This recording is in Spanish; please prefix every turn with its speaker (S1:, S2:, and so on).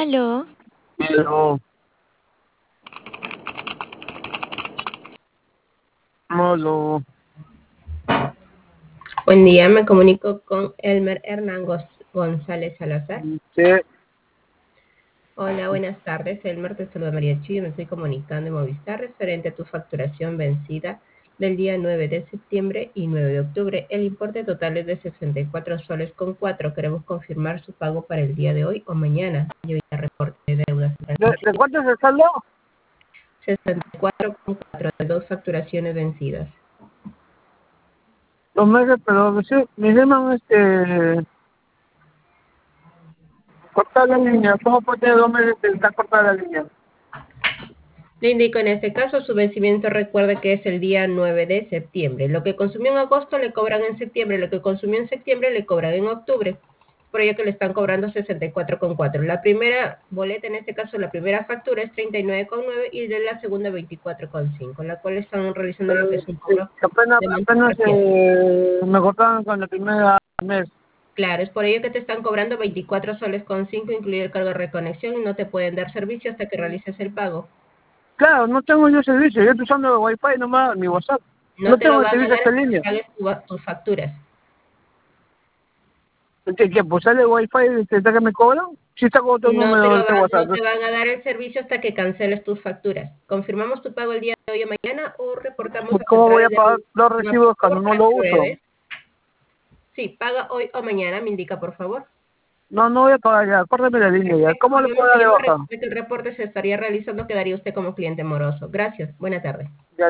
S1: Aló,
S2: Pero, no lo
S3: Buen día, me comunico con Elmer Hernán González Salazar.
S2: sé.
S3: Hola, buenas tardes. Elmer, te saluda María Chuy. Me estoy comunicando en Movistar referente a tu facturación vencida del día 9 de septiembre y 9 de octubre. El importe total es de 64 soles con 4. Queremos confirmar su pago para el día de hoy o mañana. Yo ya reporte de deudas.
S2: ¿De cuánto es el saldo?
S3: 64 con 4 de dos facturaciones vencidas.
S2: 2 meses, pero sí, me llaman cortar la línea. ¿Cómo puede tener 2 meses que está cortada la línea?
S3: Le indico en este caso su vencimiento, recuerde que es el día 9 de septiembre. Lo que consumió en agosto le cobran en septiembre, lo que consumió en septiembre le cobran en octubre. Por ello que le están cobrando 64,4. La primera boleta, en este caso la primera factura es 39,9 y de la segunda 24,5, la cual están realizando lo que es un
S2: Sí,
S3: cobro
S2: apenas
S3: de manera
S2: apenas
S3: parcial.
S2: me cortaron con la primera mes.
S3: Claro, es por ello que te están cobrando 24 soles con 5, incluido el cargo de reconexión, y no te pueden dar servicio hasta que realices el pago.
S2: Claro, no tengo yo servicio. Yo estoy usando el Wi-Fi nomás, mi WhatsApp.
S3: No
S2: No
S3: te lo
S2: tengo
S3: van a
S2: servicio
S3: dar
S2: hasta
S3: hasta que
S2: línea.
S3: pagues tus facturas.
S2: ¿Qué? ¿Pues sale el Wi-Fi que me cobran? Sí está con otro número de WhatsApp.
S3: No te van a dar el servicio hasta que canceles tus facturas. ¿Confirmamos tu pago el día de hoy o mañana o reportamos
S2: Pues,
S3: a
S2: ¿cómo voy a
S3: centrales de
S2: pagar los
S3: más
S2: recibos
S3: por
S2: cuando no
S3: para
S2: lo
S3: que
S2: uso?
S3: pruebes? Sí, paga hoy o mañana, me indica por favor.
S2: No, no voy a pagar ya. Córtame la línea ya.
S3: Perfecto,
S2: ¿Cómo le puedo
S3: volvemos a
S2: dar de
S3: llamar.
S2: baja?
S3: Recuerde que el reporte se estaría realizando, quedaría usted como cliente moroso. Gracias, buena tarde.
S2: Ya